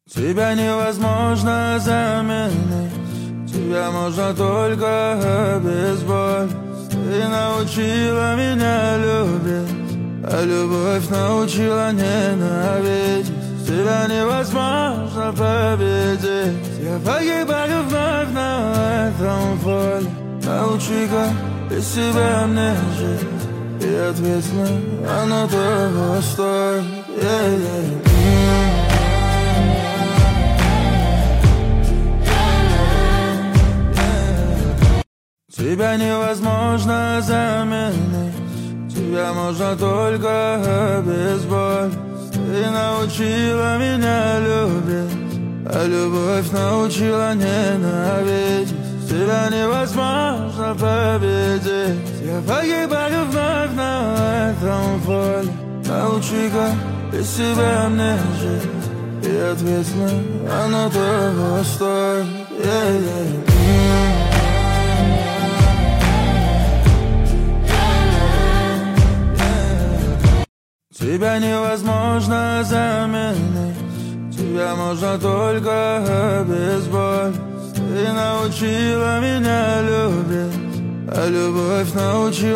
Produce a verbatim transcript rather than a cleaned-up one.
Тебя невозможно заменить, тебя можно только обезболить. Ты научила меня любить, а любовь научила ненавидеть. Тебя невозможно победить, я погибаю вновь на этом поле. Научи-ка без себя мне жить, и ответь мне, оно того стоит. Yeah, yeah. Тебя невозможно заменить, тебя можно только обезболить. Ты научила меня любить, а любовь научила ненавидеть. Тебя невозможно победить, я погибаю вновь на этом поле. Научи-ка без себя мне жить, и ответь мне, оно того стоит. Yeah, yeah. Тебя невозможно заменить, тебя можно только обезболить. Ты научила меня любить, а любовь научила